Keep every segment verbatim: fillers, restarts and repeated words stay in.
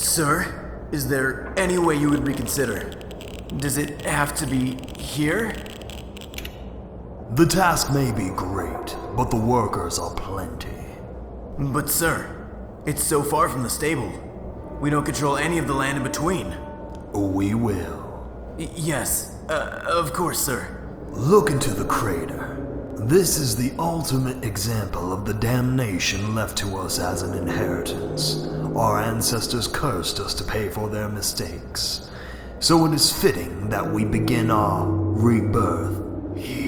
Sir, is there any way you would reconsider? Does it have to be here? The task may be great, but the workers are plenty. But sir, it's so far from the stable. We don't control any of the land in between. We will. Y- yes, uh, of course, sir. Look into the crater. This is the ultimate example of the damnation left to us as an inheritance. Our ancestors cursed us to pay for their mistakes. So it is fitting that we begin our rebirth here.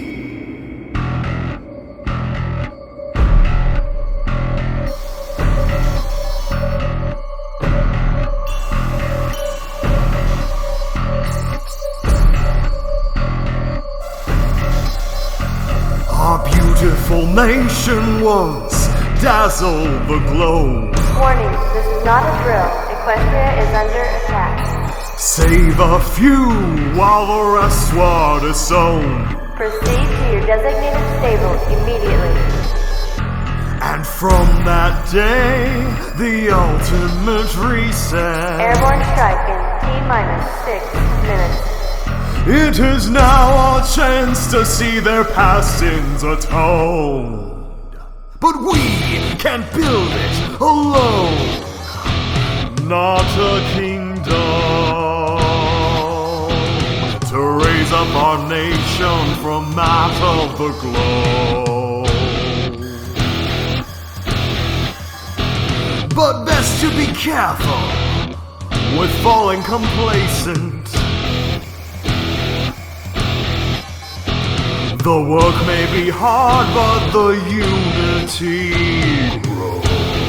Our beautiful nation once dazzled the globe. Warning, this is not a drill. Equestria is under attack. Save a few while the rest were disowned. Proceed to your designated stable immediately. And from that day, the ultimate reset. Airborne strike in T-minus six minutes. It is now our chance to see their past sins atoned. But we can't build it alone. Not a kingdom to raise up our nation from that of the globe. But best to be careful with falling complacent. The work may be hard, but the unity grows.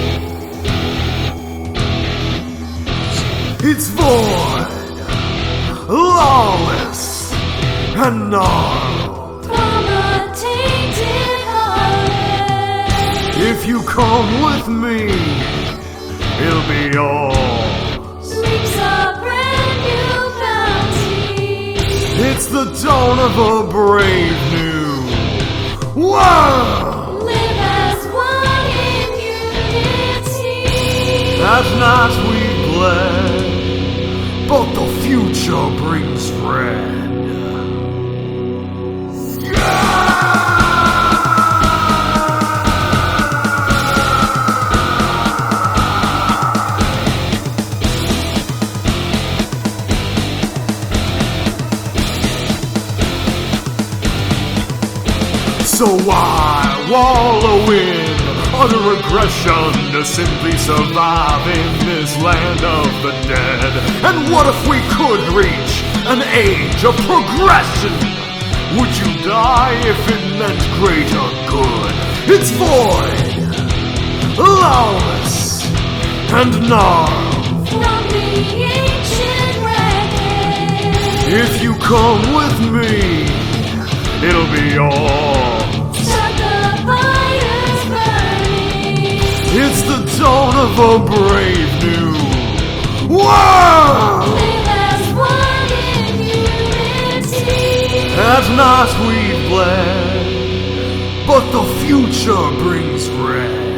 It's void, lawless, and gnarled. From a tainted heart, If you come with me, it'll be yours. reaps a brand new bounty. It's the dawn of a brave new world. Live as one in unity. At night we bled, but the future brings red. So why wallow in utter aggression to simply survive in this land of the dead? And what if we could reach an age of progression? Would you die if it meant greater good? It's void, lawless, and gnarled. From the ancient wreckage, If you come with me, it'll be yours. start the fires burning. It's the dawn of a brave new world. Live as one in unity. At night we bled, but the future brings red.